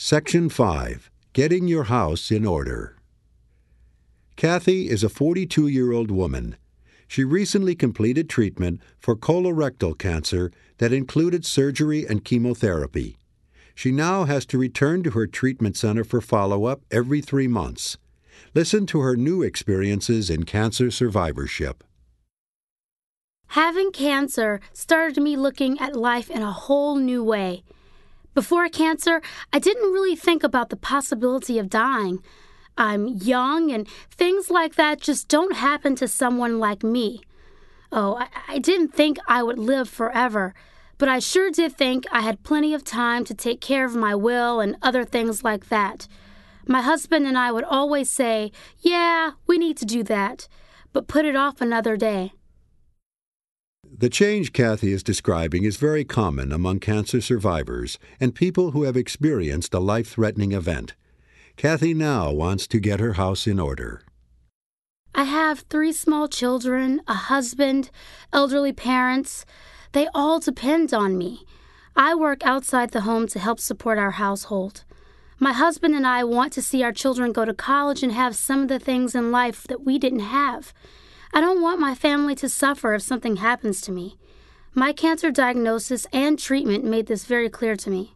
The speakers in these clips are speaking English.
Section 5. Getting Your House in Order. Kathy is a 42-year-old woman. She recently completed treatment for colorectal cancer that included surgery and chemotherapy. She now has to return to her treatment center for follow-up every 3 months. Listen to her new experiences in cancer survivorship. Having cancer started me looking at life in a whole new way. Before cancer, I didn't really think about the possibility of dying. I'm young, and things like that just don't happen to someone like me. I didn't think I would live forever, but I sure did think I had plenty of time to take care of my will and other things like that. My husband and I would always say, "Yeah, we need to do that," but put it off another day. The change Kathy is describing is very common among cancer survivors and people who have experienced a life-threatening event. Kathy now wants to get her house in order. I have 3 small children, a husband, elderly parents. They all depend on me. I work outside the home to help support our household. My husband and I want to see our children go to college and have some of the things in life that we didn't have. I don't want my family to suffer if something happens to me. My cancer diagnosis and treatment made this very clear to me.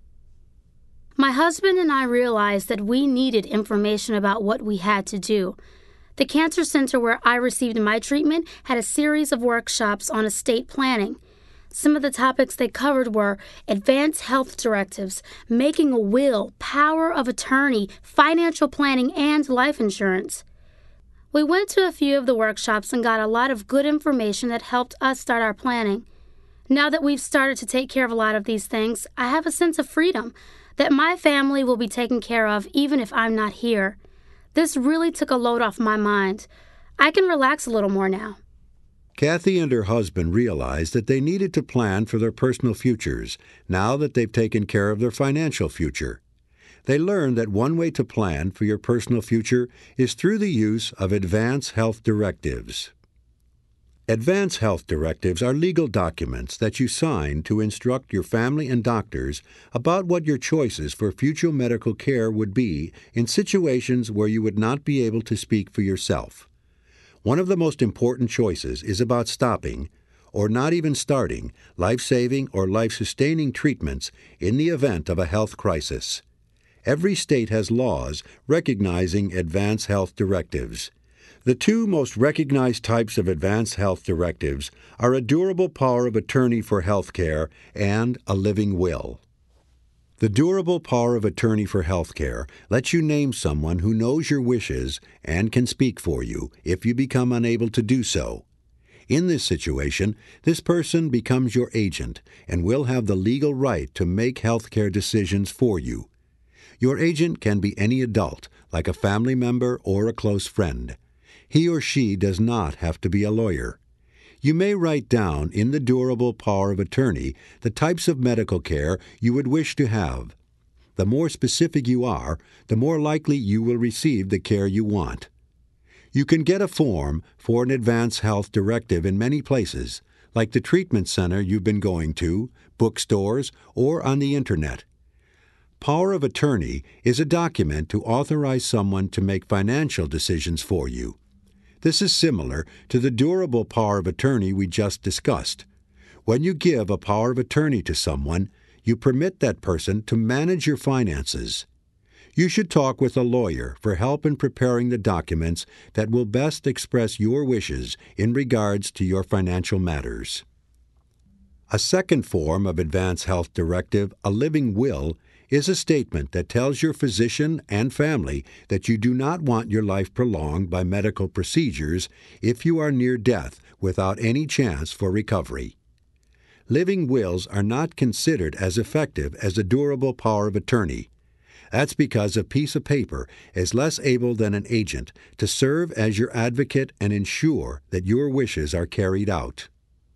My husband and I realized that we needed information about what we had to do. The cancer center where I received my treatment had a series of workshops on estate planning. Some of the topics they covered were advanced health directives, making a will, power of attorney, financial planning, and life insurance. We went to a few of the workshops and got a lot of good information that helped us start our planning. Now that we've started to take care of a lot of these things, I have a sense of freedom, that my family will be taken care of even if I'm not here. This really took a load off my mind. I can relax a little more now. Kathy and her husband realized that they needed to plan for their personal futures now that they've taken care of their financial future. They learned that one way to plan for your personal future is through the use of Advance Health Directives. Advance Health Directives are legal documents that you sign to instruct your family and doctors about what your choices for future medical care would be in situations where you would not be able to speak for yourself. One of the most important choices is about stopping, or not even starting, life-saving or life-sustaining treatments in the event of a health crisis. Every state has laws recognizing Advance Health Directives. The 2 most recognized types of Advance Health Directives are a durable power of attorney for health care and a living will. The durable power of attorney for health care lets you name someone who knows your wishes and can speak for you if you become unable to do so. In this situation, this person becomes your agent and will have the legal right to make health care decisions for you. Your agent can be any adult, like a family member or a close friend. He or she does not have to be a lawyer. You may write down in the durable power of attorney the types of medical care you would wish to have. The more specific you are, the more likely you will receive the care you want. You can get a form for an Advance Health Directive in many places, like the treatment center you've been going to, bookstores, or on the Internet. Power of attorney is a document to authorize someone to make financial decisions for you. This is similar to the durable power of attorney we just discussed. When you give a power of attorney to someone, you permit that person to manage your finances. You should talk with a lawyer for help in preparing the documents that will best express your wishes in regards to your financial matters. A second form of Advance Health Directive, a living will, is a statement that tells your physician and family that you do not want your life prolonged by medical procedures if you are near death without any chance for recovery. Living wills are not considered as effective as a durable power of attorney. That's because a piece of paper is less able than an agent to serve as your advocate and ensure that your wishes are carried out.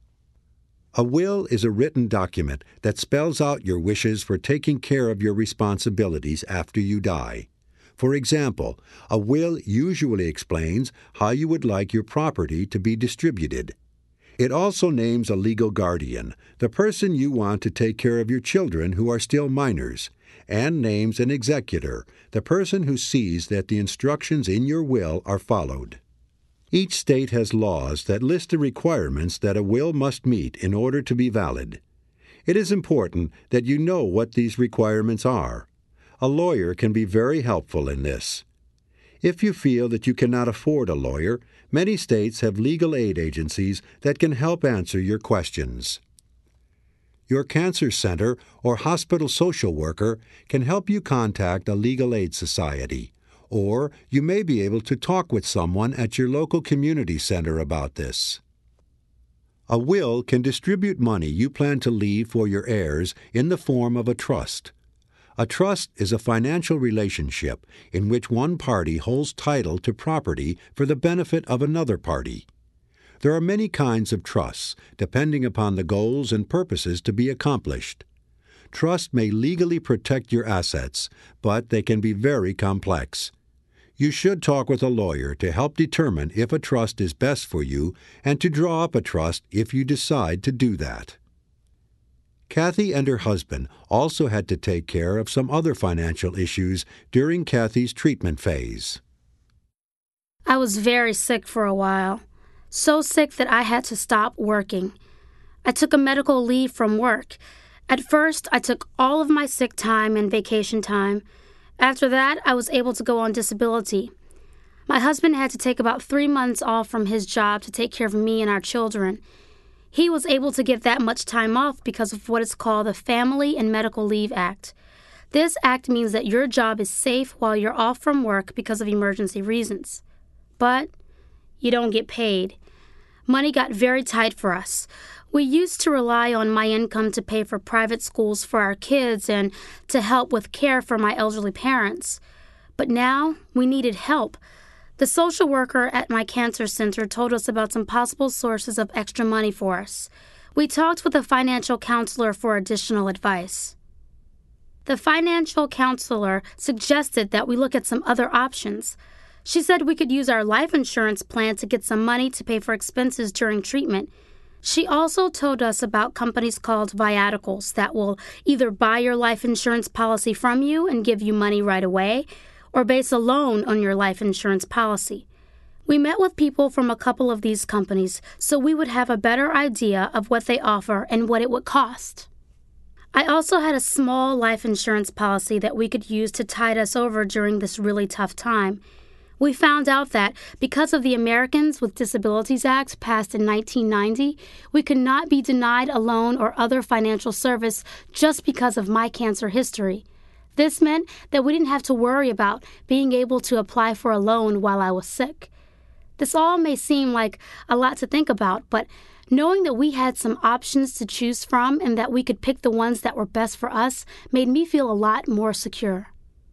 A will is a written document that spells out your wishes for taking care of your responsibilities after you die. For example, a will usually explains how you would like your property to be distributed. It also names a legal guardian, the person you want to take care of your children who are still minors, and names an executor, the person who sees that the instructions in your will are followed. Each state has laws that list the requirements that a will must meet in order to be valid. It is important that you know what these requirements are. A lawyer can be very helpful in this. If you feel that you cannot afford a lawyer, many states have legal aid agencies that can help answer your questions. Your cancer center or hospital social worker can help you contact a legal aid society, or you may be able to talk with someone at your local community center about this. A will can distribute money you plan to leave for your heirs in the form of a trust. A trust is a financial relationship in which one party holds title to property for the benefit of another party. There are many kinds of trusts, depending upon the goals and purposes to be accomplished. Trust may legally protect your assets, but they can be very complex. You should talk with a lawyer to help determine if a trust is best for you and to draw up a trust if you decide to do that. Kathy and her husband also had to take care of some other financial issues during Kathy's treatment phase. I was very sick for a while, so sick that I had to stop working. I took a medical leave from work. At first, I took all of my sick time and vacation time. After that, I was able to go on disability. My husband had to take about 3 months off from his job to take care of me and our children. He was able to get that much time off because of what is called the Family and Medical Leave Act. This act means that your job is safe while you're off from work because of emergency reasons. But you don't get paid. Money got very tight for us. We used to rely on my income to pay for private schools for our kids and to help with care for my elderly parents. But now we needed help. The social worker at my cancer center told us about some possible sources of extra money for us. We talked with a financial counselor for additional advice. The financial counselor suggested that we look at some other options. She said we could use our life insurance plan to get some money to pay for expenses during treatment. She also told us about companies called Viaticals that will either buy your life insurance policy from you and give you money right away, or base a loan on your life insurance policy. We met with people from a couple of these companies so we would have a better idea of what they offer and what it would cost. I also had a small life insurance policy that we could use to tide us over during this really tough time. We found out that because of the Americans with Disabilities Act passed in 1990, we could not be denied a loan or other financial service just because of my cancer history. This meant that we didn't have to worry about being able to apply for a loan while I was sick. This all may seem like a lot to think about, but knowing that we had some options to choose from and that we could pick the ones that were best for us made me feel a lot more secure.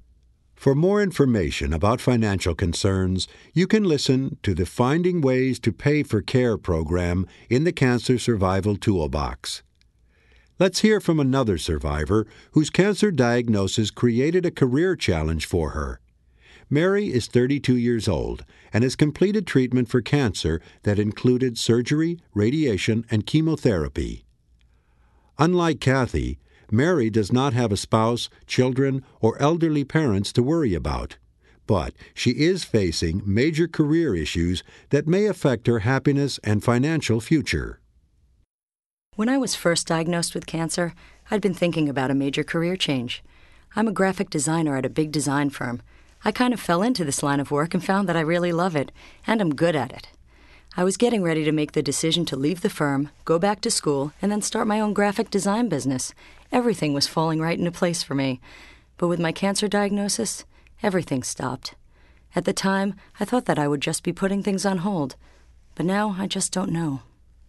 For more information about financial concerns, you can listen to the Finding Ways to Pay for Care program in the Cancer Survival Toolbox. Let's hear from another survivor whose cancer diagnosis created a career challenge for her. Mary is 32 years old and has completed treatment for cancer that included surgery, radiation, and chemotherapy. Unlike Kathy, Mary does not have a spouse, children, or elderly parents to worry about, but she is facing major career issues that may affect her happiness and financial future. When I was first diagnosed with cancer, I'd been thinking about a major career change. I'm a graphic designer at a big design firm. I kind of fell into this line of work and found that I really love it, and I'm good at it. I was getting ready to make the decision to leave the firm, go back to school, and then start my own graphic design business. Everything was falling right into place for me. But with my cancer diagnosis, everything stopped. At the time, I thought that I would just be putting things on hold. But now I just don't know.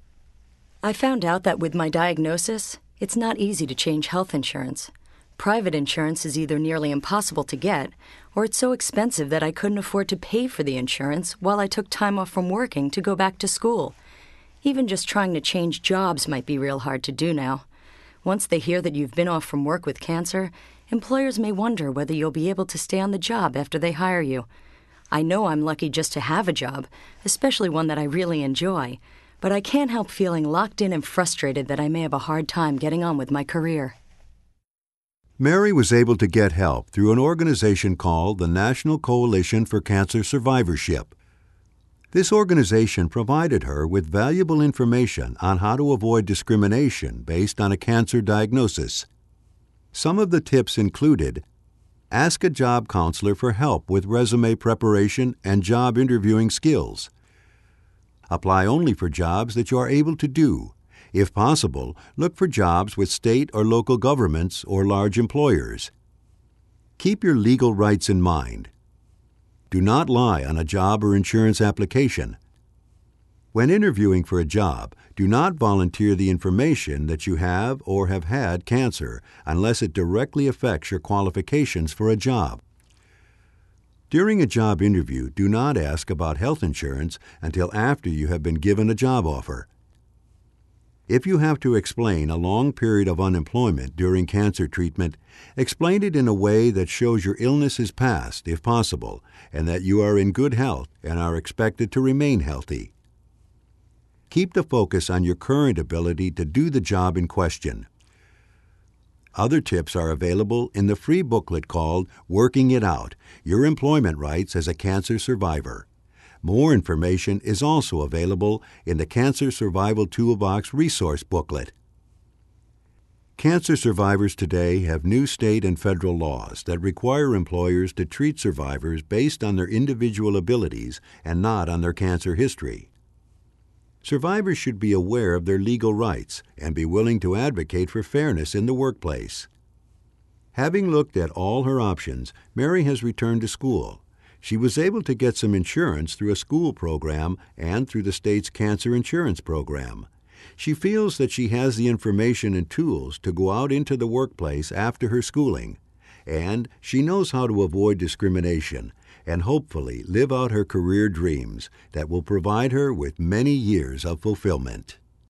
I found out that with my diagnosis, it's not easy to change health insurance. Private insurance is either nearly impossible to get, or it's so expensive that I couldn't afford to pay for the insurance while I took time off from working to go back to school. Even just trying to change jobs might be real hard to do now. Once they hear that you've been off from work with cancer, employers may wonder whether you'll be able to stay on the job after they hire you. I know I'm lucky just to have a job, especially one that I really enjoy, but I can't help feeling locked in and frustrated that I may have a hard time getting on with my career. Mary was able to get help through an organization called the National Coalition for Cancer Survivorship. This organization provided her with valuable information on how to avoid discrimination based on a cancer diagnosis. Some of the tips included: ask a job counselor for help with resume preparation and job interviewing skills. Apply only for jobs that you are able to do. If possible, look for jobs with state or local governments or large employers. Keep your legal rights in mind. Do not lie on a job or insurance application. When interviewing for a job, do not volunteer the information that you have or have had cancer unless it directly affects your qualifications for a job. During a job interview, do not ask about health insurance until after you have been given a job offer. If you have to explain a long period of unemployment during cancer treatment, explain it in a way that shows your illness is past, if possible, and that you are in good health and are expected to remain healthy. Keep the focus on your current ability to do the job in question. Other tips are available in the free booklet called Working It Out: Your Employment Rights as a Cancer Survivor. More information is also available in the Cancer Survival Toolbox resource booklet. Cancer survivors today have new state and federal laws that require employers to treat survivors based on their individual abilities and not on their cancer history. Survivors should be aware of their legal rights and be willing to advocate for fairness in the workplace. Having looked at all her options, Mary has returned to school. She was able to get some insurance through a school program and through the state's cancer insurance program. She feels that she has the information and tools to go out into the workplace after her schooling, and she knows how to avoid discrimination and hopefully live out her career dreams that will provide her with many years of fulfillment.